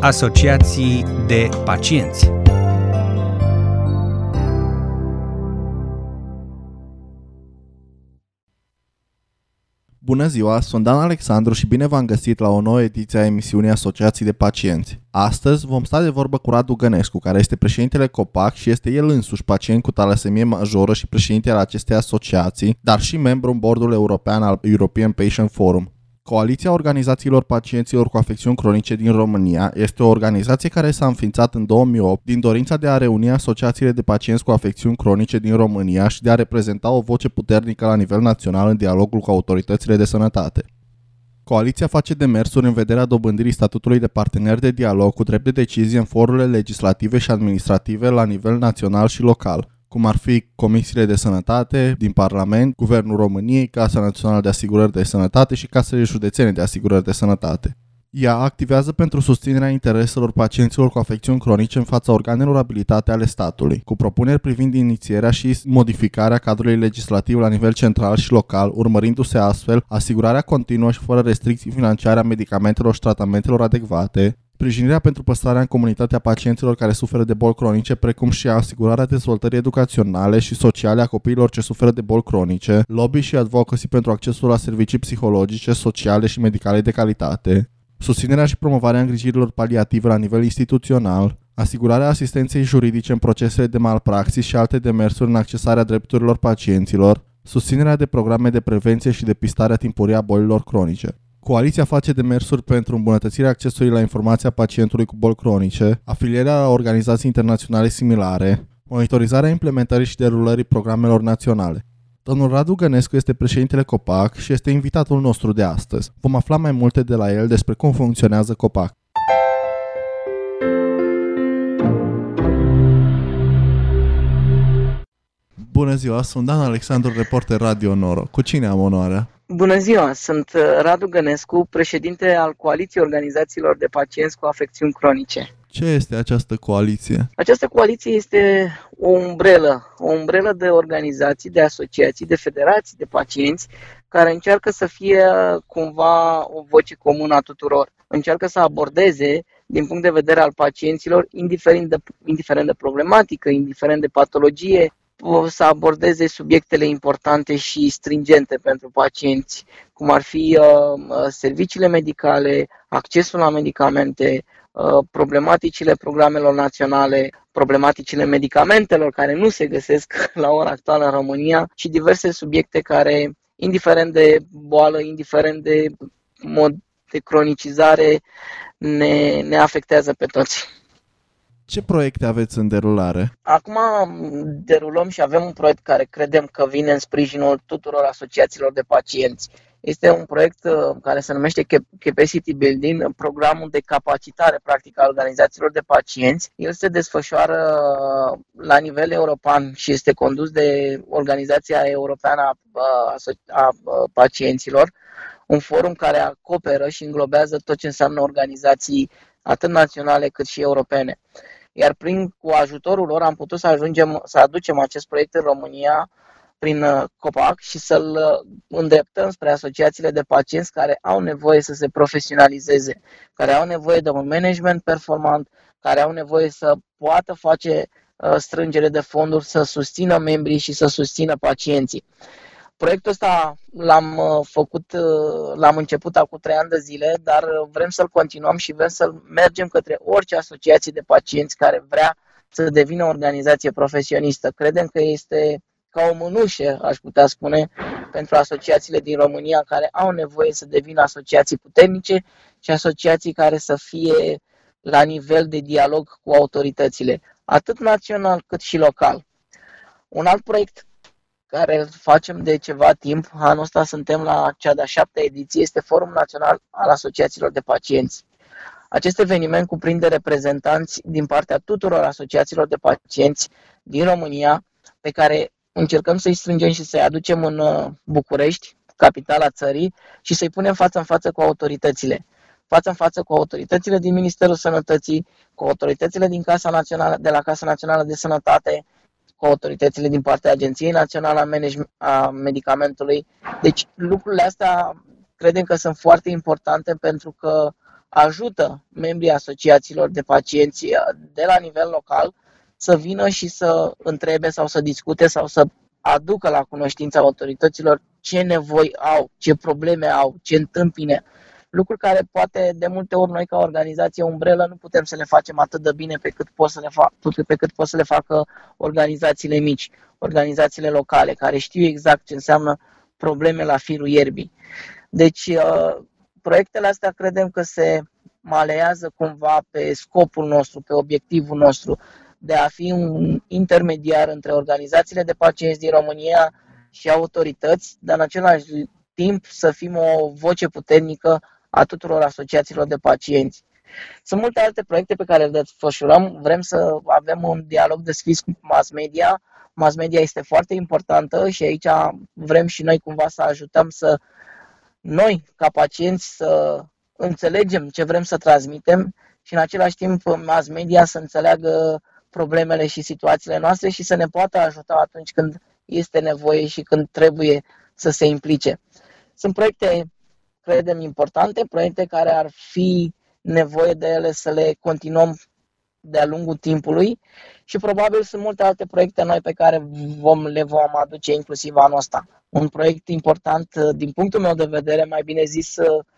Asociații de pacienți. Bună ziua, sunt Dan Alexandru și bine v-am găsit la o nouă ediție a emisiunii Asociații de Pacienți. Astăzi vom sta de vorbă cu Radu Gănescu, care este președintele COPAC și este el însuși pacient cu talasemie majoră și președinte al acestei asociații, dar și membru în bordul european al European Patient Forum. Coaliția Organizațiilor Pacienților cu Afecțiuni Cronice din România este o organizație care s-a înființat în 2008 din dorința de a reuni asociațiile de pacienți cu afecțiuni cronice din România și de a reprezenta o voce puternică la nivel național în dialogul cu autoritățile de sănătate. Coaliția face demersuri în vederea dobândirii statutului de partener de dialog cu drept de decizie în forurile legislative și administrative la nivel național și local, cum ar fi comisiile de sănătate din Parlament, Guvernul României, Casa Națională de Asigurări de Sănătate și Casele Județene de Asigurări de Sănătate. Ea activează pentru susținerea intereselor pacienților cu afecțiuni cronice în fața organelor abilitate ale statului, cu propuneri privind inițierea și modificarea cadrului legislativ la nivel central și local, urmărindu-se astfel asigurarea continuă și fără restricții financiare a medicamentelor și tratamentelor adecvate, sprijinirea pentru păstrarea în comunitatea pacienților care suferă de boli cronice, precum și asigurarea dezvoltării educaționale și sociale a copiilor ce suferă de boli cronice, lobby și advocacy pentru accesul la servicii psihologice, sociale și medicale de calitate, susținerea și promovarea îngrijirilor paliative la nivel instituțional, asigurarea asistenței juridice în procesele de malpraxis și alte demersuri în accesarea drepturilor pacienților, susținerea de programe de prevenție și depistarea timpurie a bolilor cronice. Coaliția face demersuri pentru îmbunătățirea accesului la informația pacientului cu boli cronice, afilierea la organizații internaționale similare, monitorizarea implementării și derulării programelor naționale. Domnul Radu Gănescu este președintele COPAC și este invitatul nostru de astăzi. Vom afla mai multe de la el despre cum funcționează COPAC. Bună ziua, sunt Dan Alexandru, reporter Radio Noro. Cu cine am onoarea? Bună ziua, sunt Radu Gănescu, președinte al Coaliției Organizațiilor de Pacienți cu Afecțiuni Cronice. Ce este această coaliție? Această coaliție este o umbrelă de organizații, de asociații, de federații de pacienți care încearcă să fie cumva o voce comună a tuturor. Încearcă să abordeze, din punct de vedere al pacienților, indiferent de problematică, indiferent de patologie, să abordeze subiectele importante și stringente pentru pacienți, cum ar fi serviciile medicale, accesul la medicamente, problematicile programelor naționale, problematicile medicamentelor care nu se găsesc la ora actuală în România și diverse subiecte care, indiferent de boală, indiferent de mod de cronicizare, ne afectează pe toți. Ce proiecte aveți în derulare? Acum derulăm și avem un proiect care credem că vine în sprijinul tuturor asociațiilor de pacienți. Este un proiect care se numește Capacity Building, programul de capacitare practică a organizațiilor de pacienți. El se desfășoară la nivel european și este condus de Organizația Europeană a Pacienților, un forum care acoperă și înglobează tot ce înseamnă organizații atât naționale cât și europene. Iar cu ajutorul lor am putut să aducem acest proiect în România prin COPAC și să-l îndreptăm spre asociațiile de pacienți care au nevoie să se profesionalizeze, care au nevoie de un management performant, care au nevoie să poată face strângere de fonduri, să susțină membrii și să susțină pacienții. Proiectul ăsta l-am început acum 3 ani de zile, dar vrem să-l continuăm și vrem să mergem către orice asociație de pacienți care vrea să devină o organizație profesionistă. Credem că este ca o mânușă, aș putea spune, pentru asociațiile din România care au nevoie să devină asociații puternice și asociații care să fie la nivel de dialog cu autoritățile, atât național cât și local. Un alt proiect care îl facem de ceva timp, anul ăsta suntem la cea de-a 7-a ediție, este Forumul Național al Asociațiilor de Pacienți. Acest eveniment cuprinde reprezentanți din partea tuturor asociațiilor de pacienți din România, pe care încercăm să-i strângem și să-i aducem în București, capitala țării, și să-i punem față în față cu autoritățile. Față în față cu autoritățile din Ministerul Sănătății, cu autoritățile din de la Casa Națională de Sănătate, cu autoritățile din partea Agenției Naționale a Medicamentului. Deci lucrurile astea credem că sunt foarte importante pentru că ajută membrii asociațiilor de pacienți de la nivel local să vină și să întrebe sau să discute sau să aducă la cunoștința autorităților ce nevoi au, ce probleme au, ce întâmpine. Lucruri care poate de multe ori noi ca organizație umbrelă nu putem să le facem atât de bine pe cât pot să le facă organizațiile mici, organizațiile locale, care știu exact ce înseamnă probleme la firul ierbii. Deci proiectele astea credem că se malează cumva pe scopul nostru, pe obiectivul nostru de a fi un intermediar între organizațiile de pacienți din România și autorități, dar în același timp să fim o voce puternică a tuturor asociațiilor de pacienți. Sunt multe alte proiecte pe care le desfășurăm, vrem să avem un dialog deschis cu mass media. Mass media este foarte importantă și aici vrem și noi cumva să ajutăm să noi, ca pacienți, să înțelegem ce vrem să transmitem și în același timp mass media să înțeleagă problemele și situațiile noastre și să ne poată ajuta atunci când este nevoie și când trebuie să se implice. Sunt proiecte, credem, importante, proiecte care ar fi nevoie de ele să le continuăm de-a lungul timpului și probabil sunt multe alte proiecte noi pe care le vom aduce inclusiv anul ăsta. Un proiect important din punctul meu de vedere, mai bine zis,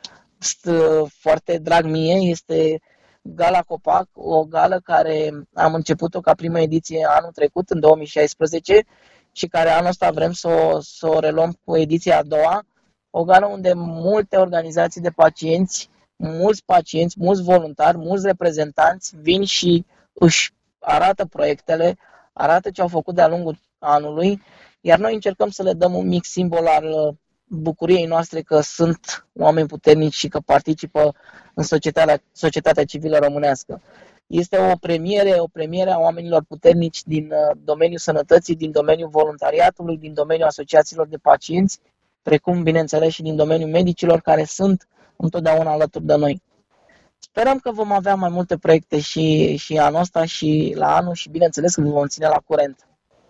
foarte drag mie, este Gala Copac, o gală care am început-o ca primă ediție anul trecut, în 2016, și care anul ăsta vrem să o reluăm cu ediția a doua. O gală unde multe organizații de pacienți, mulți voluntari, mulți reprezentanți vin și își arată proiectele, arată ce au făcut de-a lungul anului, iar noi încercăm să le dăm un mic simbol al bucuriei noastre că sunt oameni puternici și că participă în societatea civilă românească. Este o premiere a oamenilor puternici din domeniul sănătății, din domeniul voluntariatului, din domeniul asociațiilor de pacienți, precum, bineînțeles, și din domeniul medicilor care sunt întotdeauna alături de noi. Sperăm că vom avea mai multe proiecte și anul ăsta și la anul și, bineînțeles, că vom ține la curent.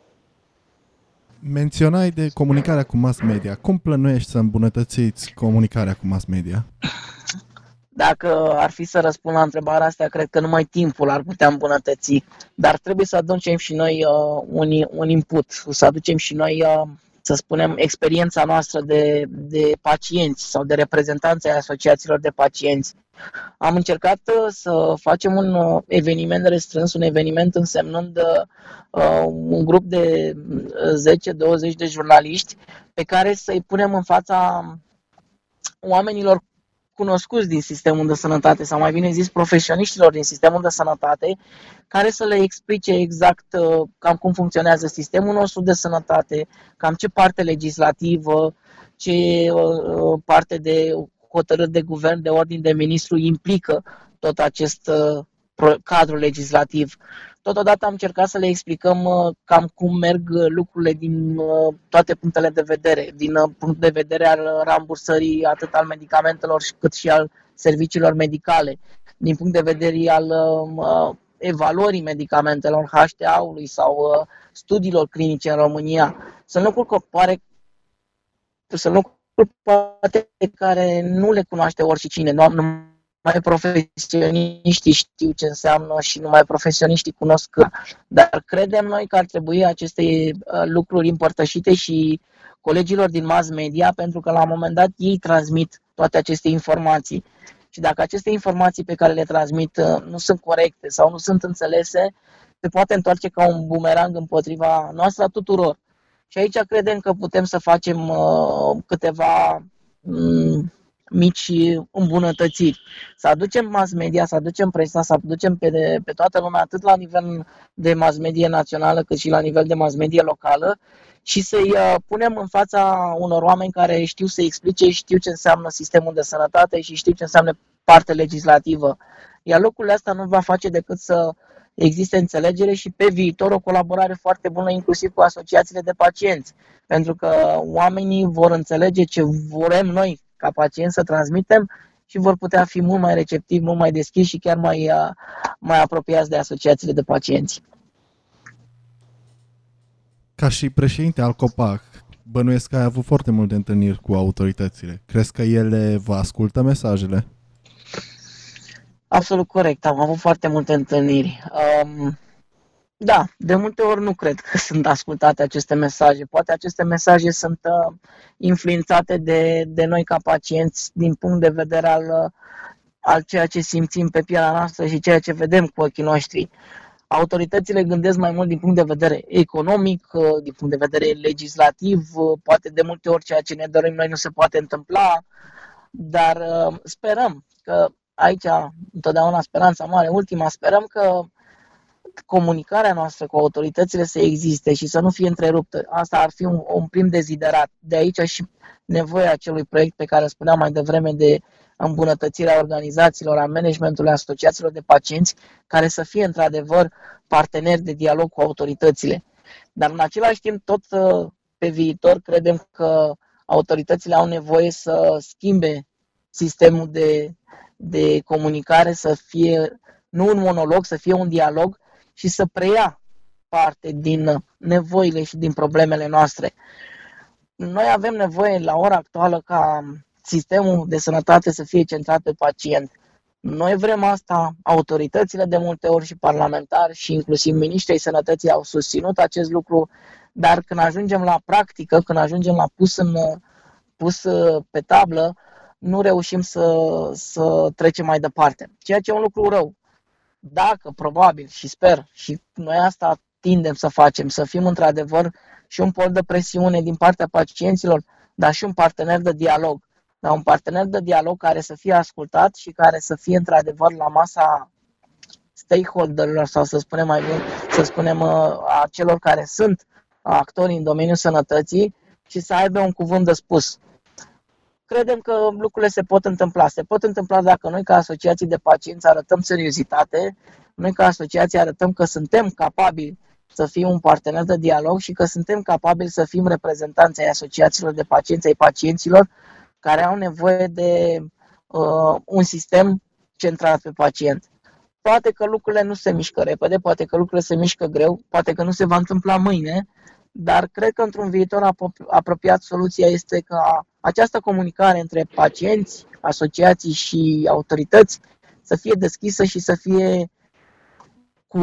Menționai de comunicarea cu mass media. Cum plănuiești să îmbunătățiți comunicarea cu mass media? Dacă ar fi să răspund la întrebarea asta, cred că numai timpul ar putea îmbunătăți, dar trebuie să aducem și noi un input, să aducem și noi, să spunem, experiența noastră de pacienți sau de reprezentanți ai asociațiilor de pacienți. Am încercat să facem un eveniment restrâns, un eveniment însemnând un grup de 10-20 de jurnaliști pe care să-i punem în fața oamenilor cunoscuți din sistemul de sănătate sau mai bine zis profesioniștilor din sistemul de sănătate, care să le explice exact cam cum funcționează sistemul nostru de sănătate, cam ce parte legislativă, ce parte de hotărâri de guvern, de ordin de ministru implică tot acest cadru legislativ. Totodată am încercat să le explicăm cam cum merg lucrurile din toate punctele de vedere, din punct de vedere al rambursării atât al medicamentelor cât și al serviciilor medicale, din punct de vedere al evaluării medicamentelor, HTA-ului sau studiilor clinice în România. Sunt lucruri poate care nu le cunoaște oricine, numai profesioniștii știu ce înseamnă și numai profesioniștii cunosc. Dar credem noi că ar trebui aceste lucruri împărtășite și colegilor din mass media, pentru că la un moment dat ei transmit toate aceste informații. Și dacă aceste informații pe care le transmit nu sunt corecte sau nu sunt înțelese, se poate întoarce ca un bumerang împotriva noastră a tuturor. Și aici credem că putem să facem câteva mici îmbunătățiri. Să aducem mass media, să aducem presa, să aducem pe toată lumea, atât la nivel de mass media națională, cât și la nivel de mass media locală și să-i punem în fața unor oameni care știu să explice, știu ce înseamnă sistemul de sănătate și știu ce înseamnă parte legislativă. Iar lucrurile astea nu va face decât să existe înțelegere și pe viitor o colaborare foarte bună inclusiv cu asociațiile de pacienți, pentru că oamenii vor înțelege ce vrem noi ca pacienți să transmitem și vor putea fi mult mai receptivi, mult mai deschiși și chiar mai apropiați de asociațiile de pacienți. Ca și președinte al COPAC, bănuiesc că ai avut foarte multe întâlniri cu autoritățile. Crezi că ele vă ascultă mesajele? Absolut corect, am avut foarte multe întâlniri. Da, de multe ori nu cred că sunt ascultate aceste mesaje. Poate aceste mesaje sunt influențate de noi ca pacienți din punct de vedere al ceea ce simțim pe pielea noastră și ceea ce vedem cu ochii noștri. Autoritățile gândesc mai mult din punct de vedere economic, din punct de vedere legislativ, poate de multe ori ceea ce ne dorim noi nu se poate întâmpla, dar sperăm că aici, întotdeauna speranța mare, ultima, sperăm că comunicarea noastră cu autoritățile să existe și să nu fie întreruptă. Asta ar fi un prim deziderat. De aici și nevoia acelui proiect pe care spuneam mai devreme de îmbunătățirea organizațiilor, a managementului, a asociațiilor de pacienți, care să fie într-adevăr parteneri de dialog cu autoritățile. Dar în același timp, tot pe viitor, credem că autoritățile au nevoie să schimbe sistemul de comunicare, să fie nu un monolog, să fie un dialog și să preia parte din nevoile și din problemele noastre. Noi avem nevoie la ora actuală ca sistemul de sănătate să fie centrat pe pacient. Noi vrem asta, autoritățile de multe ori și parlamentari și inclusiv miniștrii sănătății au susținut acest lucru, dar când ajungem la practică, când ajungem la pus pe tablă, nu reușim să trecem mai departe. Ceea ce e un lucru rău. Dacă, probabil, și sper, și noi asta tindem să facem, să fim într-adevăr și un pol de presiune din partea pacienților, dar și un partener de dialog. Dar un partener de dialog care să fie ascultat și care să fie într-adevăr la masa stakeholderilor sau să spunem mai bine, să spunem a celor care sunt actori în domeniul sănătății și să aibă un cuvânt de spus. Credem că lucrurile se pot întâmpla. Se pot întâmpla dacă noi ca asociații de pacienți arătăm seriozitate, noi ca asociații arătăm că suntem capabili să fim un partener de dialog și că suntem capabili să fim reprezentanți ai asociațiilor de pacienți, ai pacienților care au nevoie de un sistem centrat pe pacient. Poate că lucrurile nu se mișcă repede, poate că lucrurile se mișcă greu, poate că nu se va întâmpla mâine, dar cred că într-un viitor apropiat soluția este ca această comunicare între pacienți, asociații și autorități să fie deschisă și să fie cu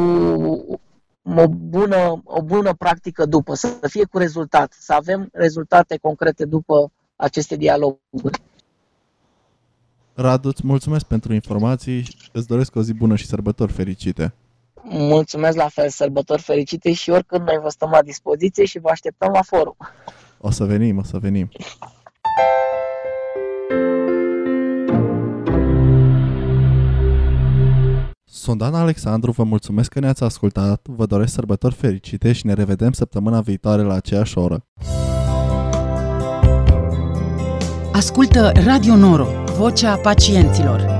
o bună practică după, să fie cu rezultat, să avem rezultate concrete după aceste dialoguri. Radu, îți mulțumesc pentru informații, îți doresc o zi bună și sărbători fericite. Mulțumesc la fel, sărbători fericite și oricând noi vă stăm la dispoziție și vă așteptăm la forum. O să venim. Sunt Dan Alexandru, vă mulțumesc că ne-ați ascultat, vă doresc sărbători fericite și ne revedem săptămâna viitoare la aceeași oră. Ascultă Radio Noro, vocea pacienților.